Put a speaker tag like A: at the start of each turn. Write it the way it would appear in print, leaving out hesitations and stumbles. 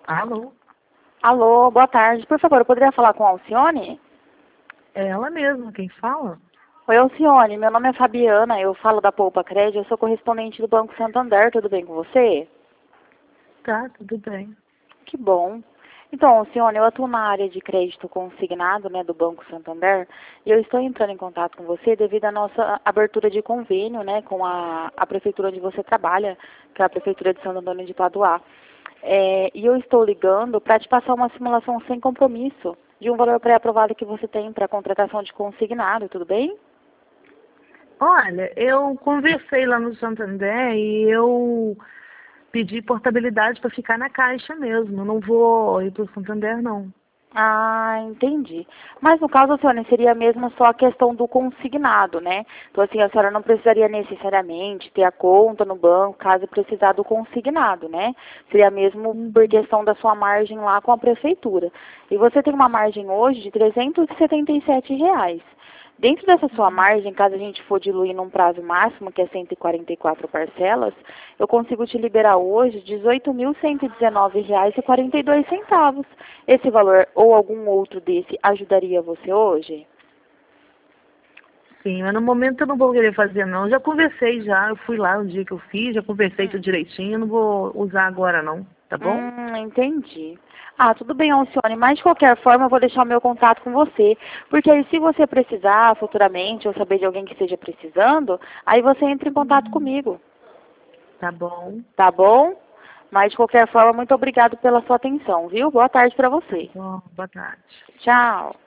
A: Alô?
B: Alô, boa tarde. Por favor, eu poderia falar com a Alcione?
A: É ela mesma, quem fala?
B: Oi, Alcione. Meu nome é Fabiana. Eu falo da Poupa Crédito. Eu sou correspondente do Banco Santander. Tudo bem com você?
A: Tá, tudo bem.
B: Que bom. Então, Alcione, eu atuo na área de crédito consignado, né, do Banco Santander, e eu estou entrando em contato com você devido à nossa abertura de convênio, né, com a prefeitura onde você trabalha, que é a Prefeitura de Santo Antônio de Paduá. E eu estou ligando para te passar uma simulação sem compromisso de um valor pré-aprovado que você tem para contratação de consignado, tudo bem?
A: Olha, eu conversei lá no Santander e eu pedi portabilidade para ficar na Caixa mesmo. Não vou ir para o Santander, não.
B: Ah, entendi. Mas no caso, Alcione, seria mesmo só a questão do consignado, né? Então, assim, a senhora não precisaria necessariamente ter a conta no banco, caso precisar do consignado, né? Seria mesmo por
A: Uhum.
B: questão da sua margem lá com a prefeitura. E você tem uma margem hoje de R$ 377. Dentro dessa sua margem, caso a gente for diluir num prazo máximo, que é 144 parcelas, eu consigo te liberar hoje R$ 18.119,42. Esse valor ou algum outro desse ajudaria você hoje?
A: Sim, mas no momento eu não vou querer fazer, não. Já conversei já, eu fui lá no dia que eu fiz, já conversei tudo direitinho, eu não vou usar agora, não. Tá bom?
B: Entendi. Ah, tudo bem, Alcione, mas de qualquer forma eu vou deixar o meu contato com você, porque aí se você precisar futuramente ou saber de alguém que esteja precisando, aí você entra em contato comigo,
A: Tá bom.
B: tá bom? Mas de qualquer forma, muito obrigado pela sua atenção, viu? Boa tarde para
A: Tá
B: você.
A: bom. Boa tarde.
B: Tchau.